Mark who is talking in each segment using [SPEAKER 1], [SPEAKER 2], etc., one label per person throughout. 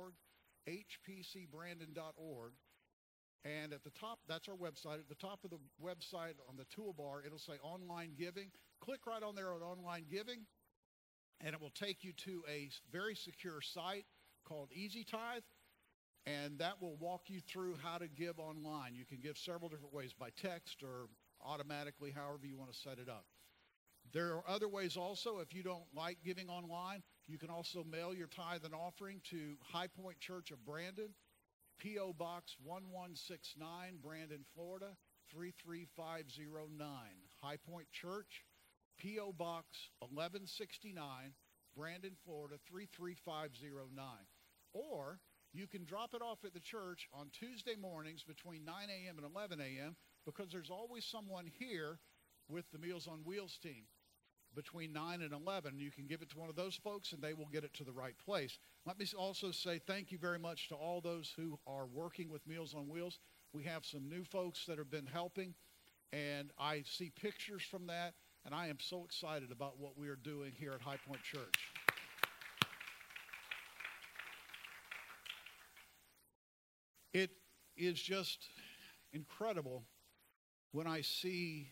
[SPEAKER 1] hpcbrandon.org. And at the top, that's our website. At the top of the website on the toolbar, it'll say online giving. Click right on there on online giving, and it will take you to a very secure site called Easy Tithe, and that will walk you through how to give online. You can give several different ways, by text or automatically, however you want to set it up. There are other ways also. If you don't like giving online, you can also mail your tithe and offering to High Point Church of Brandon, P.O. Box 1169, Brandon, Florida, 33509. High Point Church, P.O. Box 1169, Brandon, Florida, 33509. Or you can drop it off at the church on Tuesday mornings between 9 a.m. and 11 a.m. because there's always someone here with the Meals on Wheels team between 9 and 11. You can give it to one of those folks, and they will get it to the right place. Let me also say thank you very much to all those who are working with Meals on Wheels. We have some new folks that have been helping, and I see pictures from that, and I am so excited about what we are doing here at High Point Church. It is just incredible when I see,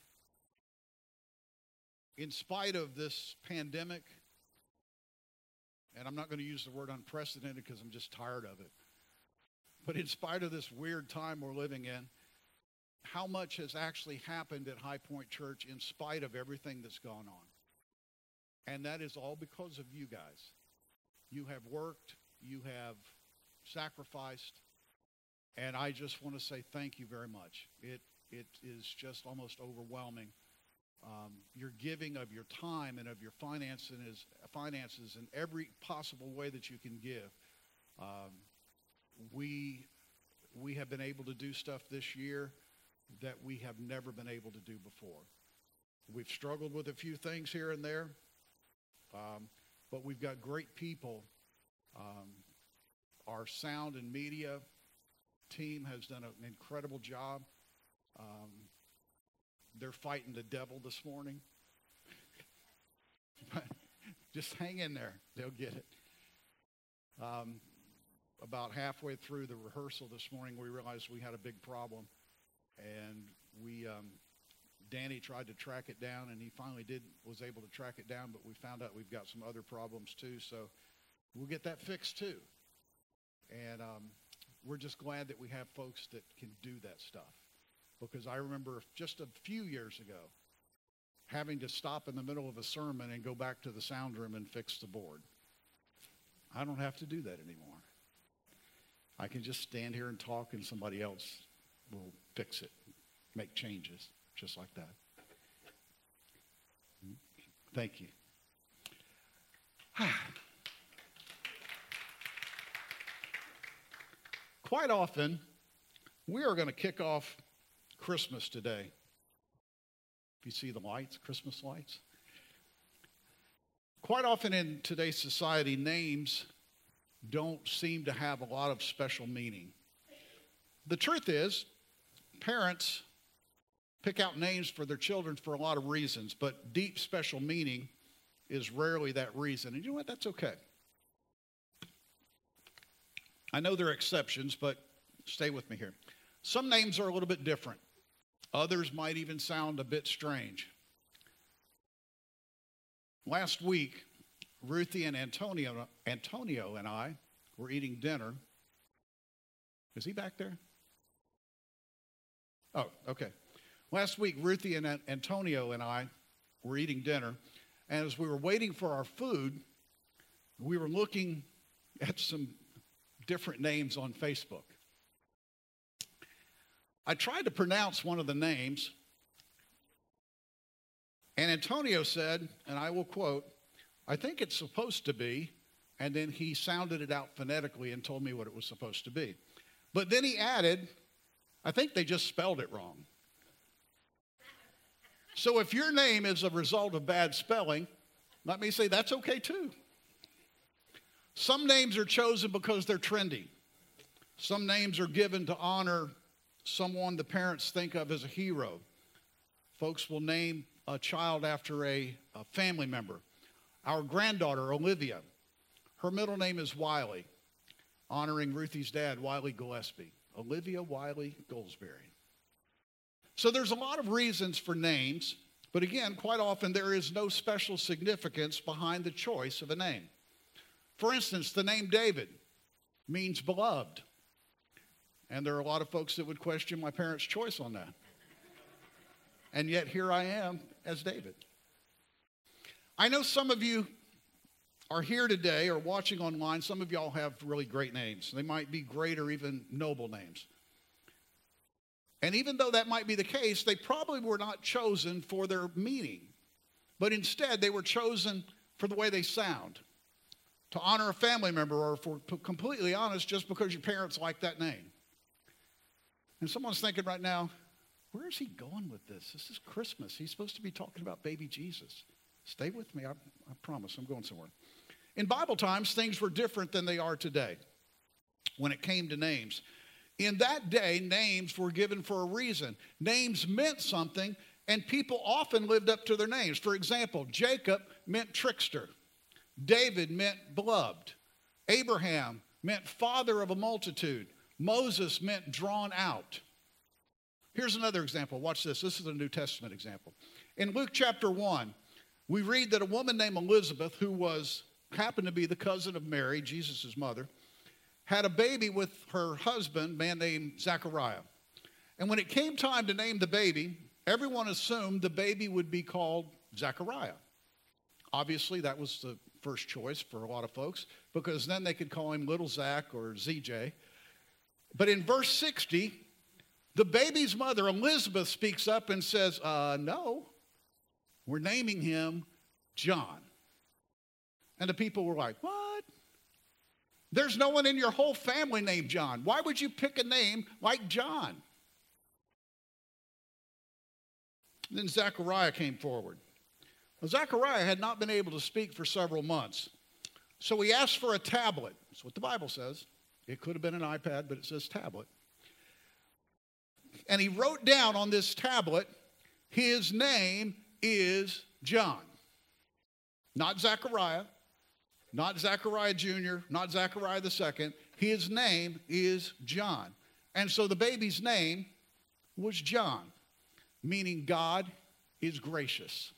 [SPEAKER 1] in spite of this pandemic, and I'm not going to use the word unprecedented because I'm just tired of it, but in spite of this weird time we're living in, how much has actually happened at High Point Church in spite of everything that's gone on. And that is all because of you guys. You have worked, you have sacrificed, and I just want to say thank you very much. It is just almost overwhelming. Your giving of your time and of your finances in every possible way that you can give. We have been able to do stuff this year that we have never been able to do before. We've struggled with a few things here and there, but we've got great people. Our sound and media team has done an incredible job. They're fighting the devil this morning. But just hang in there. They'll get it. About halfway through the rehearsal this morning, we realized we had a big problem. And Danny tried to track it down, and he finally was able to track it down, but we found out we've got some other problems too. So we'll get that fixed too. And we're just glad that we have folks that can do that stuff. Because I remember just a few years ago having to stop in the middle of a sermon and go back to the sound room and fix the board. I don't have to do that anymore. I can just stand here and talk, and somebody else will fix it, make changes, just like that. Thank you. Quite often, we are going to kick off Christmas today. If you see the lights, Christmas lights. Quite often in today's society, names don't seem to have a lot of special meaning. The truth is, parents pick out names for their children for a lot of reasons, but deep special meaning is rarely that reason. And you know what? That's okay. I know there are exceptions, but stay with me here. Some names are a little bit different. Others might even sound a bit strange. Last week, Ruthie and Antonio and I were eating dinner. Is he back there? Oh, okay. Last week, Ruthie and Antonio and I were eating dinner, and as we were waiting for our food, we were looking at some different names on Facebook. I tried to pronounce one of the names, and Antonio said, and I will quote, "I think it's supposed to be," and then he sounded it out phonetically and told me what it was supposed to be. But then he added, "I think they just spelled it wrong." So if your name is a result of bad spelling, let me say that's okay too. Some names are chosen because they're trendy. Some names are given to honor someone the parents think of as a hero. Folks will name a child after a family member. Our granddaughter, Olivia, her middle name is Wiley. honoring Ruthie's dad, Wiley Gillespie, Olivia Wiley Goldsberry. So there's a lot of reasons for names, but again, quite often there is no special significance behind the choice of a name. For instance, the name David means beloved. And there are a lot of folks that would question my parents' choice on that. And yet here I am as David. I know some of you are here today or watching online. Some of y'all have really great names. They might be great or even noble names. And even though that might be the case, they probably were not chosen for their meaning. But instead, they were chosen for the way they sound. To honor a family member, or for completely honest, just because your parents like that name. And someone's thinking right now, where is he going with this? This is Christmas. He's supposed to be talking about baby Jesus. Stay with me. I promise. I'm going somewhere. In Bible times, things were different than they are today when it came to names. In that day, names were given for a reason. Names meant something, and people often lived up to their names. For example, Jacob meant trickster. David meant beloved. Abraham meant father of a multitude. Moses meant drawn out. Here's another example. Watch this. This is a New Testament example. In Luke chapter 1, we read that a woman named Elizabeth, who happened to be the cousin of Mary, Jesus' mother, had a baby with her husband, a man named Zechariah. And when it came time to name the baby, everyone assumed the baby would be called Zechariah. Obviously, that was the first choice for a lot of folks, because then they could call him Little Zach or ZJ. But in verse 60, the baby's mother, Elizabeth, speaks up and says, no, we're naming him John. And the people were like, what? There's no one in your whole family named John. Why would you pick a name like John? Then Zechariah came forward. Well, Zechariah had not been able to speak for several months. So he asked for a tablet. That's what the Bible says. It could have been an iPad, but it says tablet. And he wrote down on this tablet, his name is John. Not Zechariah, not Zechariah Jr., not Zechariah II. His name is John. And so the baby's name was John, meaning God is gracious.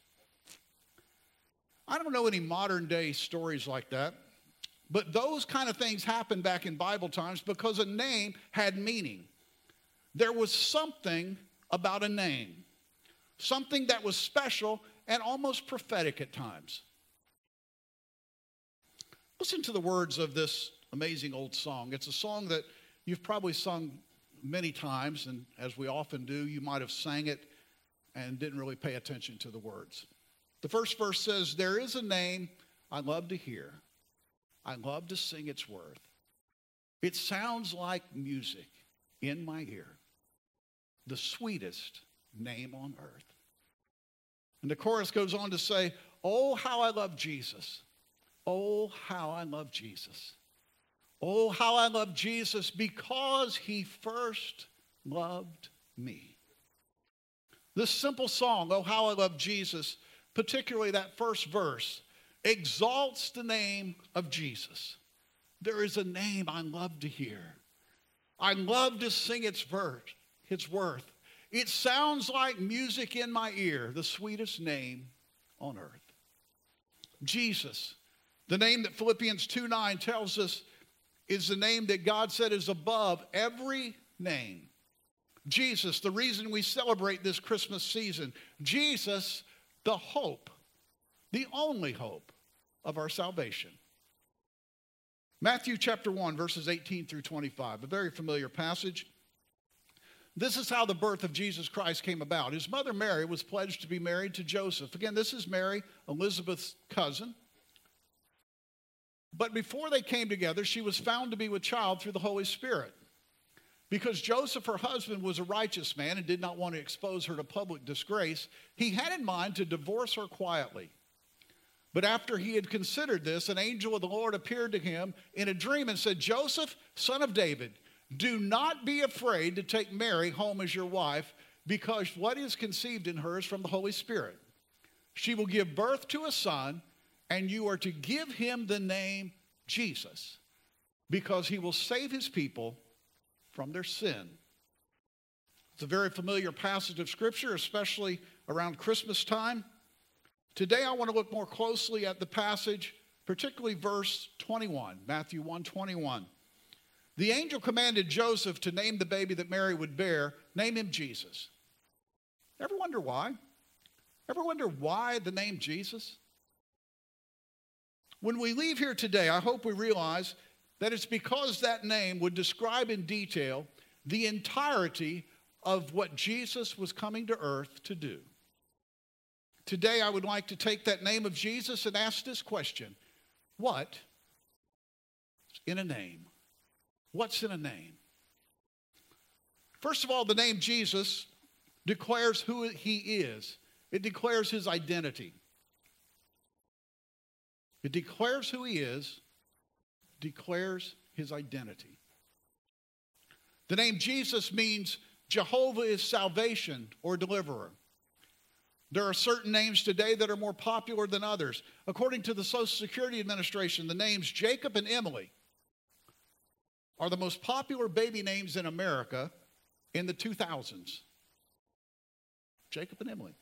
[SPEAKER 1] I don't know any modern day stories like that, but those kind of things happened back in Bible times because a name had meaning. There was something about a name, something that was special and almost prophetic at times. Listen to the words of this amazing old song. It's a song that you've probably sung many times, and as we often do, you might have sang it and didn't really pay attention to the words. The first verse says, there is a name I love to hear. I love to sing its worth. It sounds like music in my ear. The sweetest name on earth. And the chorus goes on to say, oh, how I love Jesus. Oh, how I love Jesus. Oh, how I love Jesus because he first loved me. This simple song, oh, how I love Jesus, particularly that first verse, exalts the name of Jesus. There is a name I love to hear. I love to sing its worth. It sounds like music in my ear, the sweetest name on earth. Jesus, the name that Philippians 2:9 tells us is the name that God said is above every name. Jesus, the reason we celebrate this Christmas season. Jesus, the hope, the only hope of our salvation. Matthew chapter 1, verses 18 through 25, a very familiar passage. This is how the birth of Jesus Christ came about. His mother Mary was pledged to be married to Joseph. Again, this is Mary, Elizabeth's cousin. But before they came together, she was found to be with child through the Holy Spirit. Because Joseph, her husband, was a righteous man and did not want to expose her to public disgrace, he had in mind to divorce her quietly. But after he had considered this, an angel of the Lord appeared to him in a dream and said, Joseph, son of David, do not be afraid to take Mary home as your wife, because what is conceived in her is from the Holy Spirit. She will give birth to a son, and you are to give him the name Jesus, because he will save his people from their sin. It's a very familiar passage of Scripture, especially around Christmas time. Today I want to look more closely at the passage, particularly verse 21, Matthew 1:21. The angel commanded Joseph to name the baby that Mary would bear, name him Jesus. Ever wonder why? Ever wonder why the name Jesus? When we leave here today, I hope we realize that it's because that name would describe in detail the entirety of what Jesus was coming to earth to do. Today, I would like to take that name of Jesus and ask this question: what is in a name? What's in a name? First of all, the name Jesus declares who he is. It declares his identity. It declares who he is, declares his identity. The name Jesus means Jehovah is salvation or deliverer. There are certain names today that are more popular than others. According to the Social Security Administration, the names Jacob and Emily are the most popular baby names in America in the 2000s. Jacob and Emily.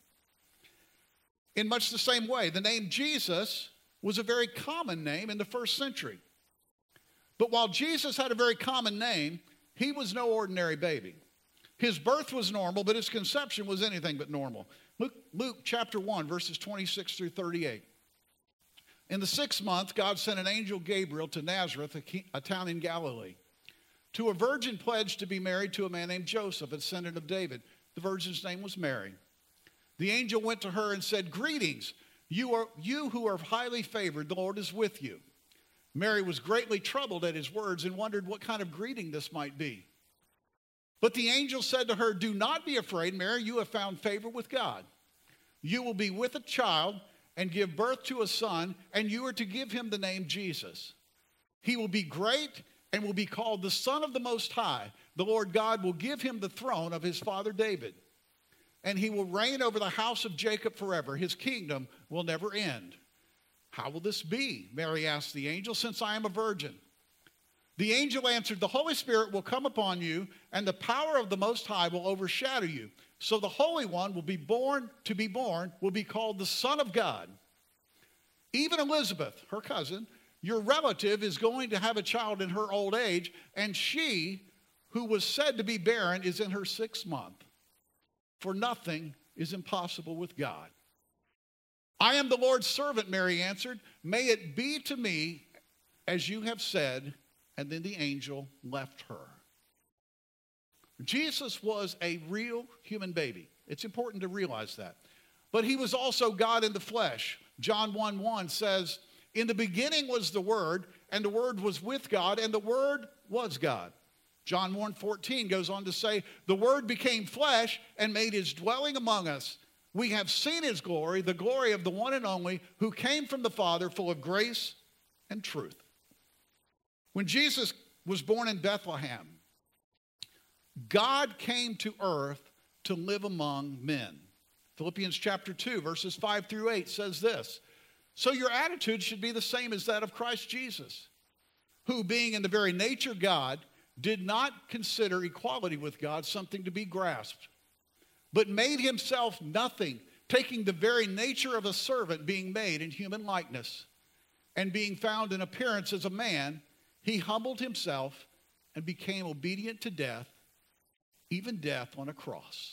[SPEAKER 1] In much the same way, the name Jesus was a very common name in the first century. But while Jesus had a very common name, he was no ordinary baby. His birth was normal, but his conception was anything but normal. Luke chapter 1, verses 26 through 38. In the 6th month, God sent an angel Gabriel to Nazareth, a town in Galilee, to a virgin pledged to be married to a man named Joseph, a descendant of David. The virgin's name was Mary. The angel went to her and said, "Greetings, you who are highly favored, the Lord is with you." Mary was greatly troubled at his words and wondered what kind of greeting this might be. But the angel said to her, "Do not be afraid, Mary, you have found favor with God. You will be with a child and give birth to a son, and you are to give him the name Jesus. He will be great and will be called the Son of the Most High. The Lord God will give him the throne of his father David, and he will reign over the house of Jacob forever. His kingdom will never end." "How will this be?" Mary asked the angel, "since I am a virgin?" The angel answered, "The Holy Spirit will come upon you, and the power of the Most High will overshadow you. So the Holy One will be born will be called the Son of God. Even Elizabeth, her cousin, your relative, is going to have a child in her old age, and she, who was said to be barren, is in her 6th month. For nothing is impossible with God." "I am the Lord's servant," Mary answered. "May it be to me as you have said." And then the angel left her. Jesus was a real human baby. It's important to realize that. But he was also God in the flesh. John 1:1 says, "In the beginning was the Word, and the Word was with God, and the Word was God." John 1:14 goes on to say, "The Word became flesh and made his dwelling among us. We have seen his glory, the glory of the one and only, who came from the Father, full of grace and truth." When Jesus was born in Bethlehem, God came to earth to live among men. Philippians chapter 2, verses 5 through 8 says this: "So your attitude should be the same as that of Christ Jesus, who, being in the very nature God, did not consider equality with God something to be grasped, but made himself nothing, taking the very nature of a servant, being made in human likeness, and being found in appearance as a man, he humbled himself and became obedient to death, even death on a cross."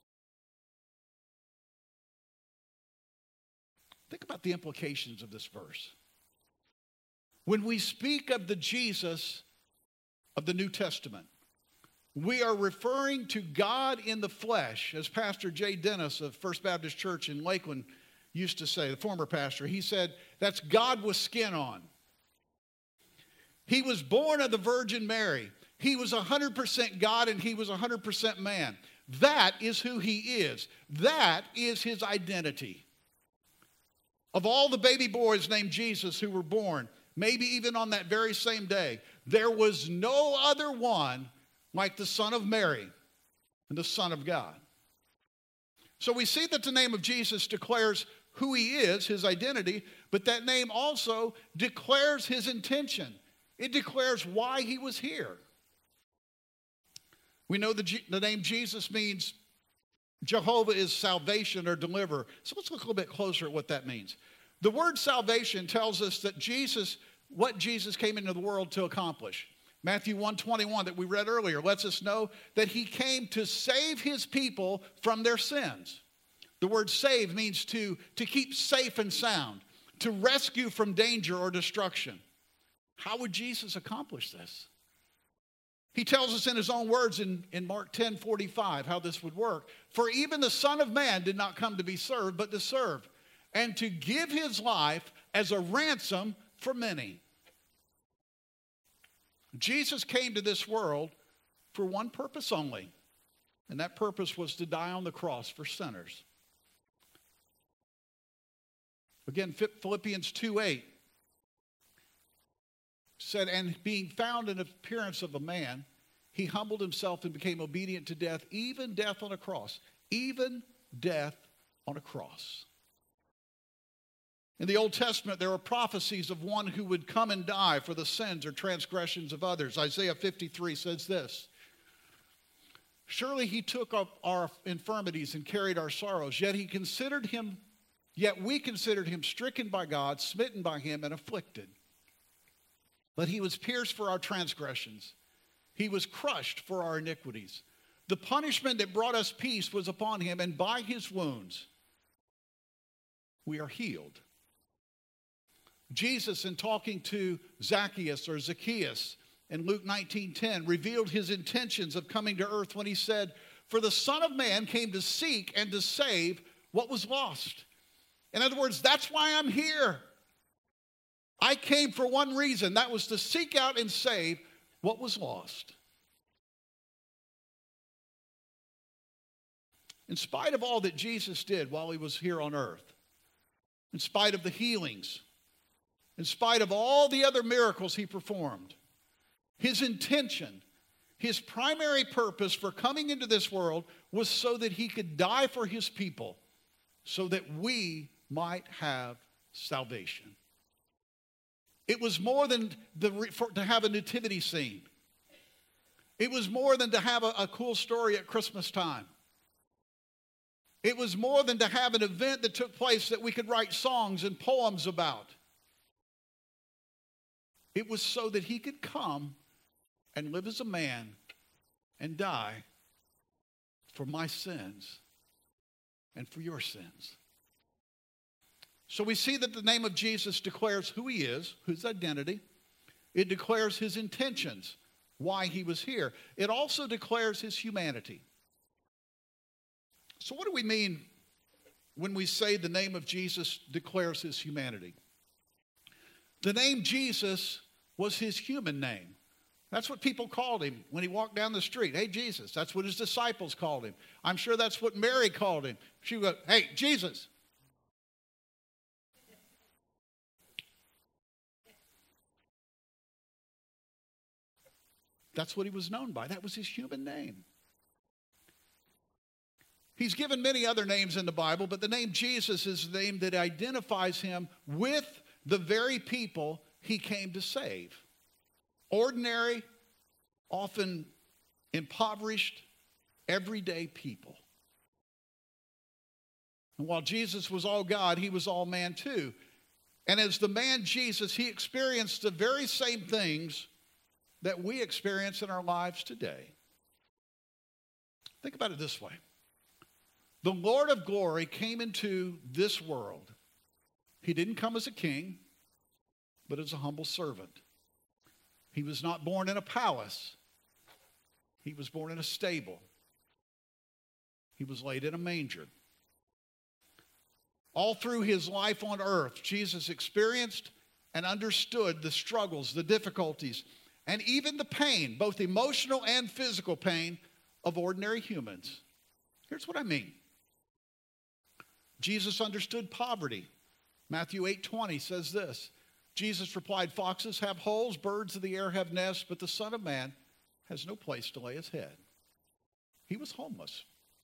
[SPEAKER 1] Think about the implications of this verse. When we speak of the Jesus of the New Testament, we are referring to God in the flesh, as Pastor Jay Dennis of First Baptist Church in Lakeland used to say, the former pastor. He said, that's God with skin on. He was born of the Virgin Mary. He was 100% God and he was 100% man. That is who he is. That is his identity. Of all the baby boys named Jesus who were born, maybe even on that very same day, there was no other one like the Son of Mary and the Son of God. So we see that the name of Jesus declares who he is, his identity, but that name also declares his intention. It declares why he was here. We know the name Jesus means Jehovah is salvation or deliverer. So let's look a little bit closer at what that means. The word salvation tells us that what Jesus came into the world to accomplish. Matthew 1:21 that we read earlier lets us know that he came to save his people from their sins. The word save means to keep safe and sound, to rescue from danger or destruction. How would Jesus accomplish this? He tells us in his own words in Mark 10:45 how this would work. For even the Son of Man did not come to be served, but to serve, and to give his life as a ransom for many. Jesus came to this world for one purpose only, and that purpose was to die on the cross for sinners. Again, Philippians 2:8 said, and being found in appearance of a man, he humbled himself and became obedient to death, even death on a cross. Even death on a cross. In the Old Testament, there were prophecies of one who would come and die for the sins or transgressions of others. Isaiah 53 says this, surely he took up our infirmities and carried our sorrows, yet we considered him stricken by God, smitten by him, and afflicted. But he was pierced for our transgressions. He was crushed for our iniquities. The punishment that brought us peace was upon him, and by his wounds we are healed. Jesus, in talking to Zacchaeus in Luke 19:10, revealed his intentions of coming to earth when he said, for the Son of Man came to seek and to save what was lost. In other words, that's why I'm here. I came for one reason. That was to seek out and save what was lost. In spite of all that Jesus did while he was here on earth, in spite of the healings, in spite of all the other miracles he performed, his intention, his primary purpose for coming into this world was so that he could die for his people, so that we might have salvation. It was more than to have a nativity scene. It was more than to have a cool story at Christmas time. It was more than to have an event that took place that we could write songs and poems about. It was so that he could come and live as a man and die for my sins and for your sins. So we see that the name of Jesus declares who he is, his identity. It declares his intentions, why he was here. It also declares his humanity. So what do we mean when we say the name of Jesus declares his humanity? The name Jesus was his human name. That's what people called him when he walked down the street. Hey, Jesus. That's what his disciples called him. I'm sure that's what Mary called him. She would go, hey, Jesus. That's what he was known by. That was his human name. He's given many other names in the Bible, but the name Jesus is the name that identifies him with the very people he came to save. Ordinary, often impoverished, everyday people. And while Jesus was all God, he was all man too. And as the man Jesus, he experienced the very same things that we experience in our lives today. Think about it this way. The Lord of glory came into this world. He didn't come as a king, but as a humble servant. He was not born in a palace. He was born in a stable. He was laid in a manger. All through his life on earth, Jesus experienced and understood the struggles, the difficulties, and even the pain, both emotional and physical pain, of ordinary humans. Here's what I mean. Jesus understood poverty. Matthew 8:20 says this. Jesus replied, foxes have holes, birds of the air have nests, but the Son of Man has no place to lay his head. He was homeless.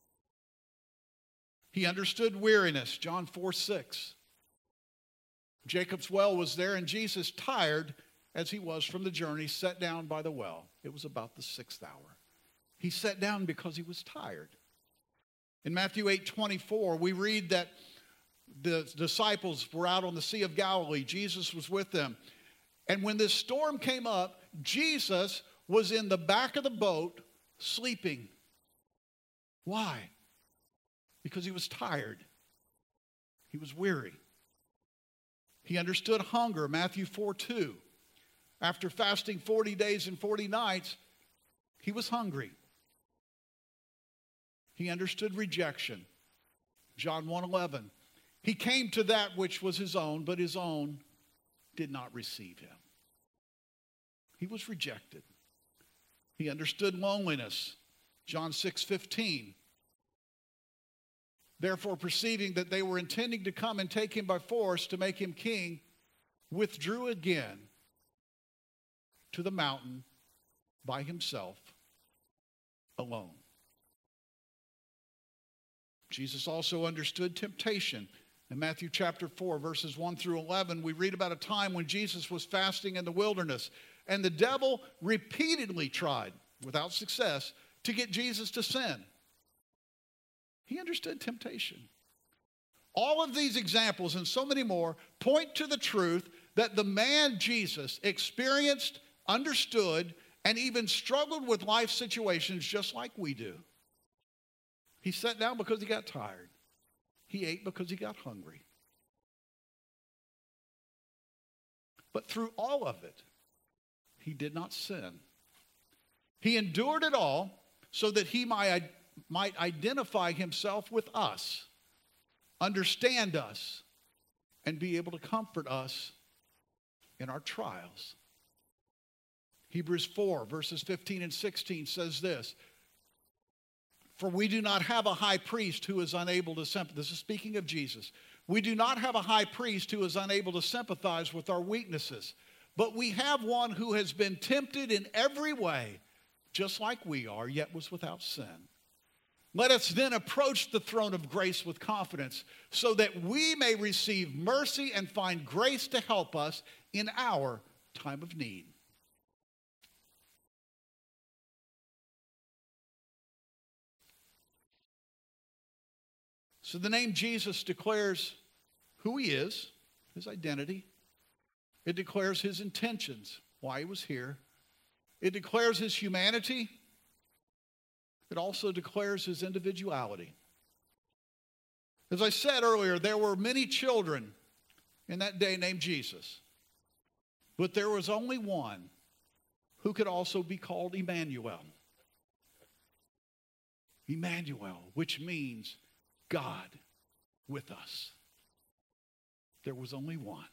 [SPEAKER 1] He understood weariness. John 4:6. Jacob's well was there, and Jesus, tired, as he was from the journey, sat down by the well. It was about the 6th hour. He sat down because he was tired. In Matthew 8:24, we read that the disciples were out on the Sea of Galilee. Jesus was with them. And when this storm came up, Jesus was in the back of the boat sleeping. Why? Because he was tired. He was weary. He understood hunger, Matthew 4:2. After fasting 40 days and 40 nights, he was hungry. He understood rejection, John 1:11. He came to that which was his own, but his own did not receive him. He was rejected. He understood loneliness, John 6:15. Therefore, perceiving that they were intending to come and take him by force to make him king, withdrew again to the mountain by himself alone. Jesus also understood temptation. In Matthew chapter 4, verses 1 through 11, we read about a time when Jesus was fasting in the wilderness, and the devil repeatedly tried, without success, to get Jesus to sin. He understood temptation. All of these examples and so many more point to the truth that the man Jesus experienced, understood, and even struggled with life situations just like we do. He sat down because he got tired. He ate because he got hungry. But through all of it, he did not sin. He endured it all so that he might identify himself with us, understand us, and be able to comfort us in our trials. Hebrews 4, verses 15 and 16 says this, "For we do not have a high priest who is unable to sympathize." This is speaking of Jesus. "We do not have a high priest who is unable to sympathize with our weaknesses, but we have one who has been tempted in every way, just like we are, yet was without sin. Let us then approach the throne of grace with confidence, so that we may receive mercy and find grace to help us in our time of need." So the name Jesus declares who he is, his identity. It declares his intentions, why he was here. It declares his humanity. It also declares his individuality. As I said earlier, there were many children in that day named Jesus, but there was only one who could also be called Emmanuel. Emmanuel, which means God with us. There was only one.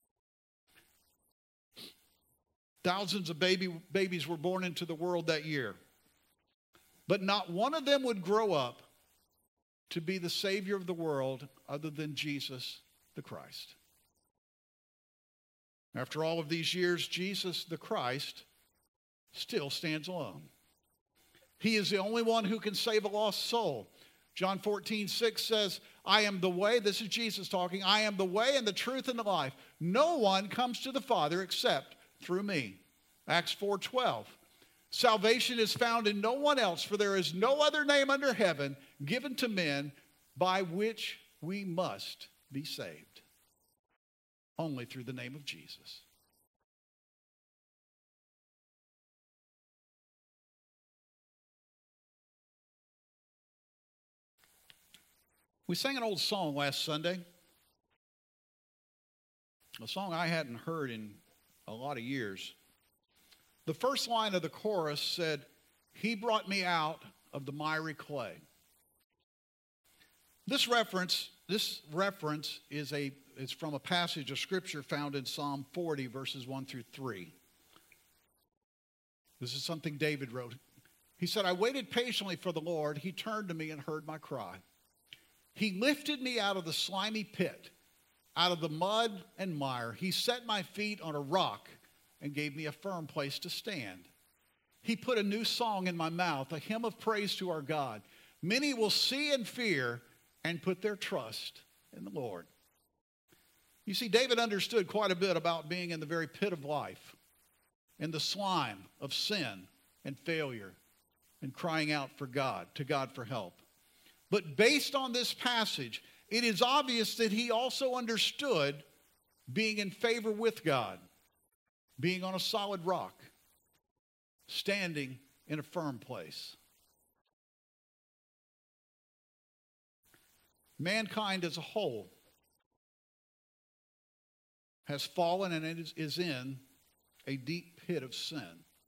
[SPEAKER 1] Thousands of babies were born into the world that year, but not one of them would grow up to be the Savior of the world other than Jesus the Christ. After all of these years, Jesus the Christ still stands alone. He is the only one who can save a lost soul. John 14:6 says, "I am the way," this is Jesus talking, "I am the way and the truth and the life. No one comes to the Father except through me." Acts 4:12, "Salvation is found in no one else, for there is no other name under heaven given to men by which we must be saved." Only through the name of Jesus. We sang an old song last Sunday, a song I hadn't heard in a lot of years. The first line of the chorus said, "He brought me out of the miry clay." This reference is from a passage of Scripture found in Psalm 40, verses 1 through 3. This is something David wrote. He said, "I waited patiently for the Lord. He turned to me and heard my cry. He lifted me out of the slimy pit, out of the mud and mire. He set my feet on a rock and gave me a firm place to stand. He put a new song in my mouth, a hymn of praise to our God. Many will see and fear and put their trust in the Lord." You see, David understood quite a bit about being in the very pit of life. in the slime of sin and failure and crying out to God for help. But based on this passage, it is obvious that he also understood being in favor with God, being on a solid rock, standing in a firm place. Mankind as a whole has fallen and is in a deep pit of sin.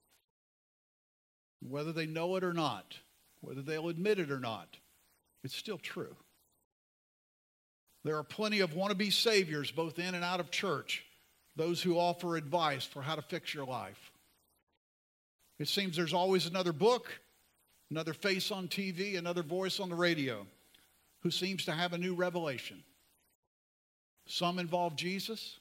[SPEAKER 1] Whether they know it or not, whether they'll admit it or not, it's still true. There are plenty of wannabe saviors, both in and out of church, those who offer advice for how to fix your life. It seems there's always another book, another face on TV, another voice on the radio who seems to have a new revelation. Some involve Jesus,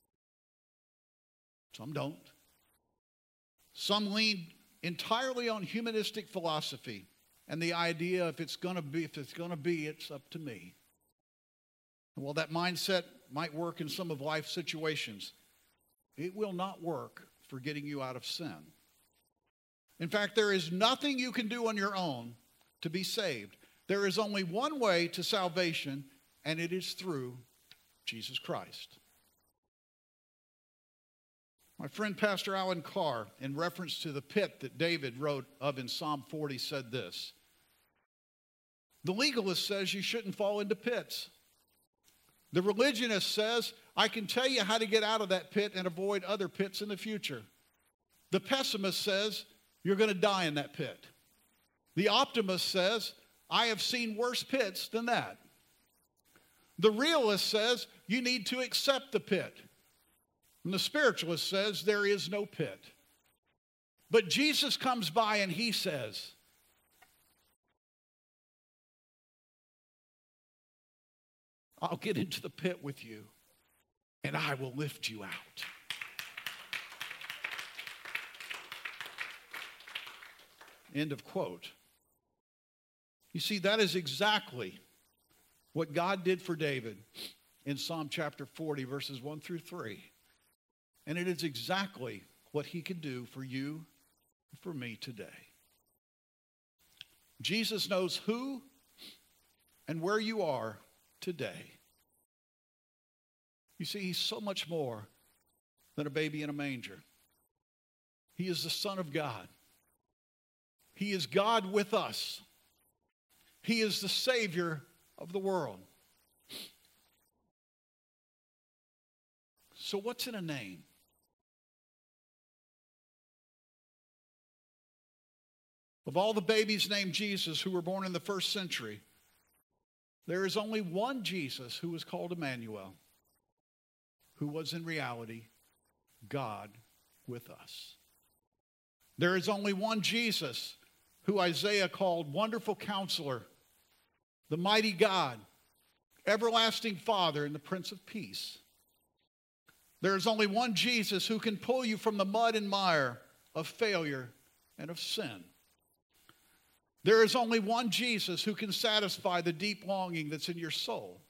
[SPEAKER 1] some don't. Some lean entirely on humanistic philosophy and the idea if it's going to be, it's up to me. And while that mindset might work in some of life's situations, it will not work for getting you out of sin. In fact, there is nothing you can do on your own to be saved. There is only one way to salvation, and it is through Jesus Christ. My friend Pastor Alan Carr, in reference to the pit that David wrote of in Psalm 40, said this: the legalist says you shouldn't fall into pits. The religionist says, I can tell you how to get out of that pit and avoid other pits in the future. The pessimist says, you're going to die in that pit. The optimist says, I have seen worse pits than that. The realist says, you need to accept the pit. And the spiritualist says, there is no pit. But Jesus comes by and he says, I'll get into the pit with you, and I will lift you out. End of quote. You see, that is exactly what God did for David in Psalm chapter 40, verses 1 through 3. And it is exactly what he can do for you and for me today. Jesus knows who and where you are today. You see, he's so much more than a baby in a manger. He is the Son of God. He is God with us. He is the Savior of the world. So what's in a name? Of all the babies named Jesus who were born in the first century, there is only one Jesus who was called Emmanuel, who was in reality God with us. There is only one Jesus who Isaiah called Wonderful Counselor, the Mighty God, Everlasting Father, and the Prince of Peace. There is only one Jesus who can pull you from the mud and mire of failure and of sin. There is only one Jesus who can satisfy the deep longing that's in your soul.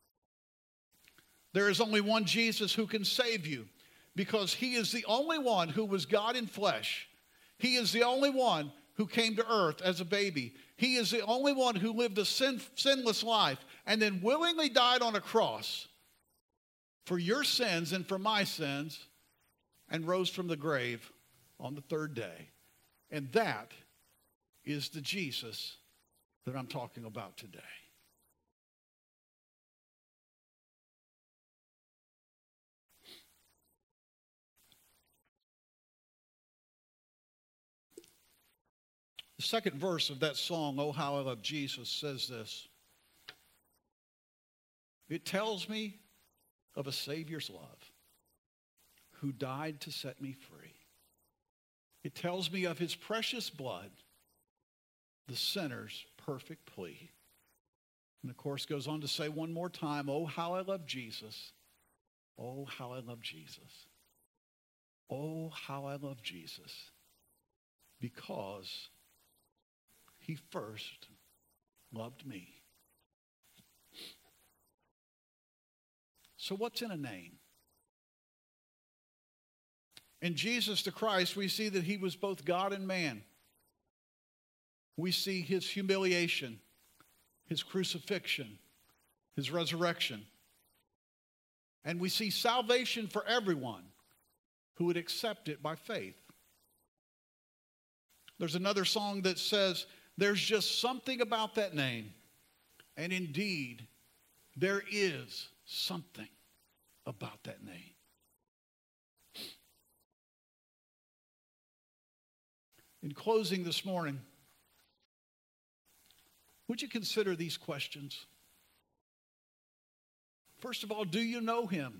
[SPEAKER 1] There is only one Jesus who can save you, because he is the only one who was God in flesh. He is the only one who came to earth as a baby. He is the only one who lived a sinless life and then willingly died on a cross for your sins and for my sins, and rose from the grave on the third day. And that is the Jesus that I'm talking about today. The second verse of that song, Oh How I Love Jesus, says this: it tells me of a Savior's love who died to set me free. It tells me of his precious blood, the sinner's perfect plea. And of course goes on to say one more time, oh, how I love Jesus. Oh, how I love Jesus. Oh, how I love Jesus. Because he first loved me. So what's in a name? In Jesus the Christ, we see that he was both God and man. We see his humiliation, his crucifixion, his resurrection. And we see salvation for everyone who would accept it by faith. There's another song that says, there's just something about that name. And indeed, there is something about that name. In closing this morning, would you consider these questions? First of all, do you know him?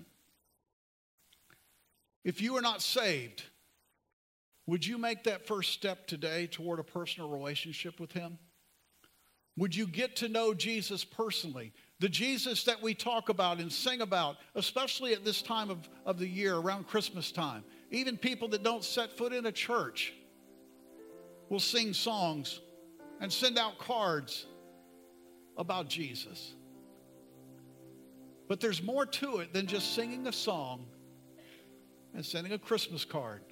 [SPEAKER 1] If you are not saved, would you make that first step today toward a personal relationship with him? Would you get to know Jesus personally? The Jesus that we talk about and sing about, especially at this time of the year, around Christmas time. Even people that don't set foot in a church will sing songs and send out cards about Jesus. But there's more to it than just singing a song and sending a Christmas card.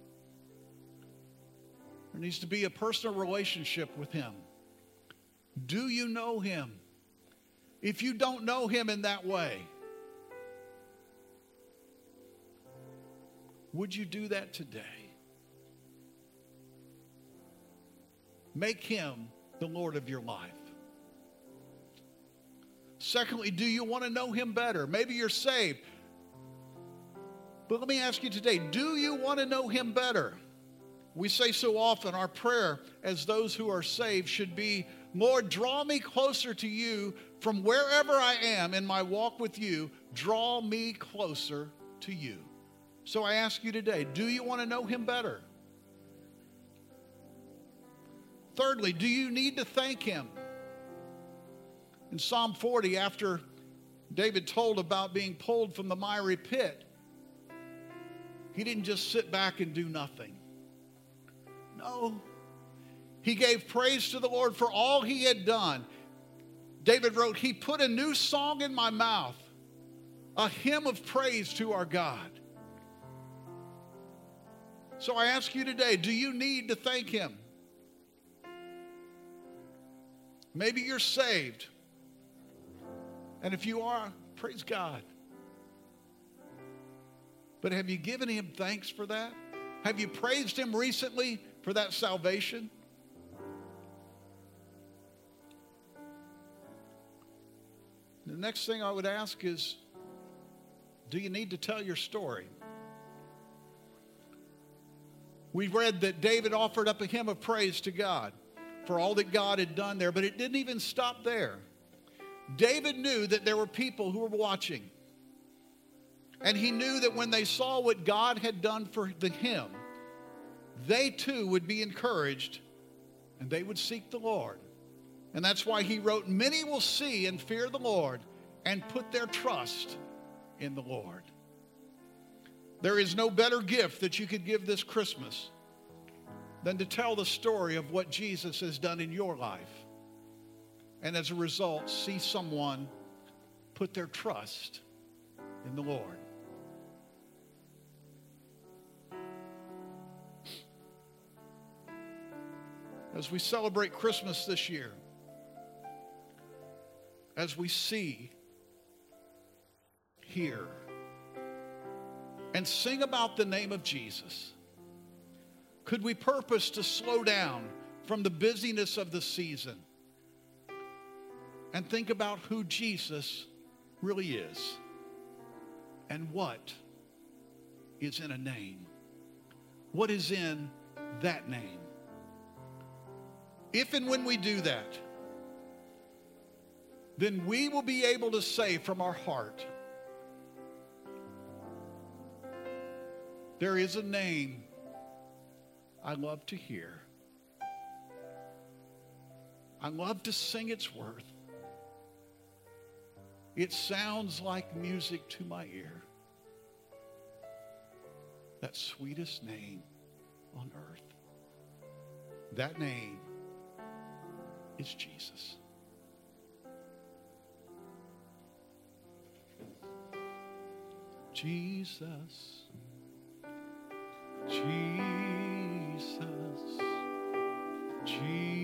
[SPEAKER 1] There needs to be a personal relationship with him. Do you know him? If you don't know him in that way, would you do that today? Make him the Lord of your life. Secondly, do you want to know him better? Maybe you're saved. But let me ask you today, do you want to know him better? We say so often, our prayer as those who are saved should be, Lord, draw me closer to you from wherever I am in my walk with you. Draw me closer to you. So I ask you today, do you want to know him better? Thirdly, do you need to thank him? In Psalm 40, after David told about being pulled from the miry pit, he didn't just sit back and do nothing. No. He gave praise to the Lord for all he had done. David wrote, he put a new song in my mouth, a hymn of praise to our God. So I ask you today, do you need to thank him? Maybe you're saved. And if you are, praise God. But have you given him thanks for that? Have you praised him recently for that salvation? The next thing I would ask is, do you need to tell your story? We've read that David offered up a hymn of praise to God for all that God had done there, but it didn't even stop there. David knew that there were people who were watching. And he knew that when they saw what God had done for him, they too would be encouraged and they would seek the Lord. And that's why he wrote, many will see and fear the Lord and put their trust in the Lord. There is no better gift that you could give this Christmas than to tell the story of what Jesus has done in your life. And as a result, see someone put their trust in the Lord. As we celebrate Christmas this year, as we see, hear, and sing about the name of Jesus, could we purpose to slow down from the busyness of the season and think about who Jesus really is and what is in a name? What is in that name? If and when we do that, then we will be able to say from our heart, there is a name I love to hear. I love to sing its worth. It sounds like music to my ear. That sweetest name on earth. That name is Jesus. Jesus, Jesus, Jesus.